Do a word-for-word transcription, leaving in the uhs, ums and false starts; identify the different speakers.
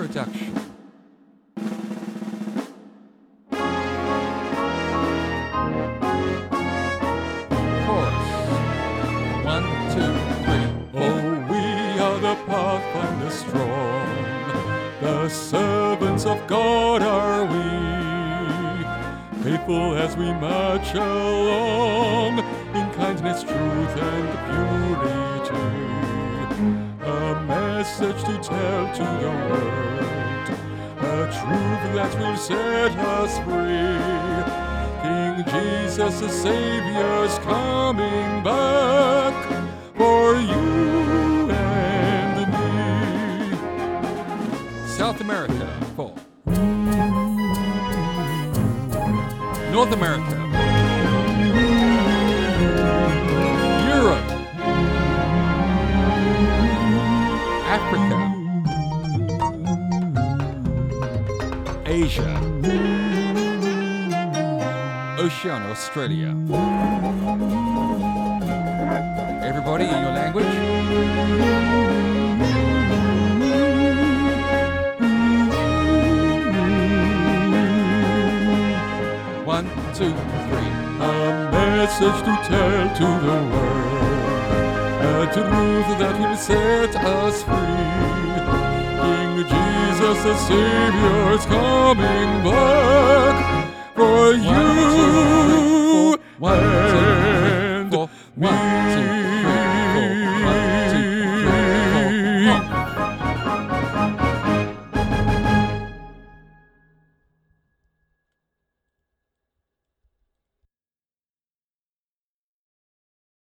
Speaker 1: Introduction. Chorus. One, two, three.
Speaker 2: Oh, we are the Pathfinder strong, the servants of God are we, faithful as we march along, in kindness, truth, and purity, a message to tell to the world, a truth that will set us free. King Jesus the Savior's coming back for you and me.
Speaker 1: South America. Four. North America. Europe. Africa. Asia. Oceania, Australia. Everybody in your language. One, two, three.
Speaker 2: A message to tell to the world, a truth that will set us free. King Jesus the Savior's coming back for you
Speaker 1: One, two, three, four. One, two, three,
Speaker 2: and
Speaker 1: four.
Speaker 2: me.
Speaker 1: One,